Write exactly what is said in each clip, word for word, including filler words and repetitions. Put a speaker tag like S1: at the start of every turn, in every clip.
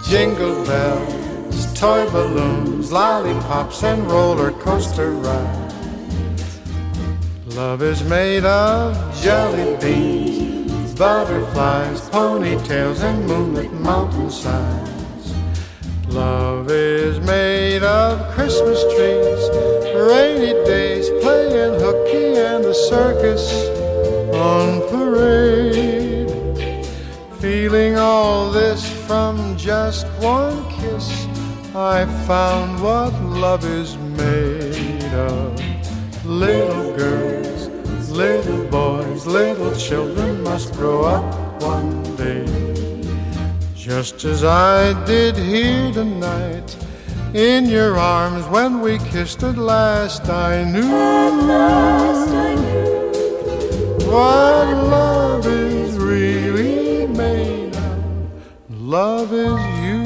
S1: Jingle bells, toy balloons, lollipops, and roller coaster rides. Love is made of jelly beans, butterflies, ponytails, and moonlit mountainsides. Love is made of Christmas trees, rainy days, playing hooky, and the circus on parade. Feeling all this from just one kiss, I found what love is made of. Little girls, little boys, little children must grow up one day. Just as I did here tonight, in your arms when we kissed at last, I knew,
S2: at last I knew
S1: what love is really made of. Love is you.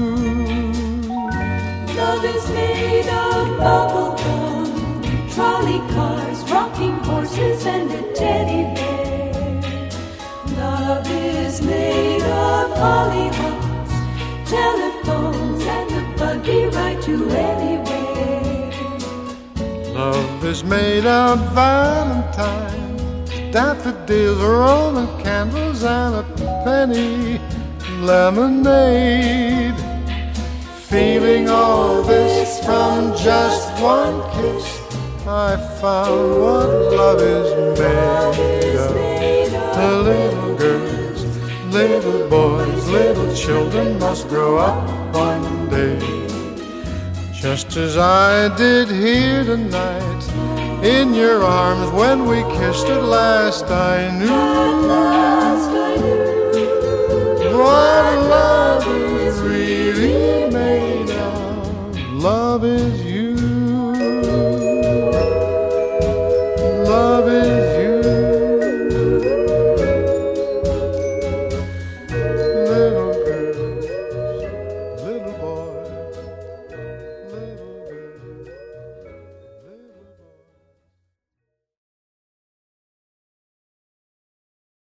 S2: Love is made of bubble gum, trolley cars, rocking horses, and a teddy bear. Love is made of hollyhocks, telephones, and the buggy ride to anywhere.
S1: Love is made of valentines, daffodils, Roman candles, and a penny lemonade. Feeling all this from just one kiss, I found what love is made of. The little girls, little boys, little children must grow up one day. Just as I did here tonight, in your arms when we kissed at last, I knew,
S2: At last I knew
S1: what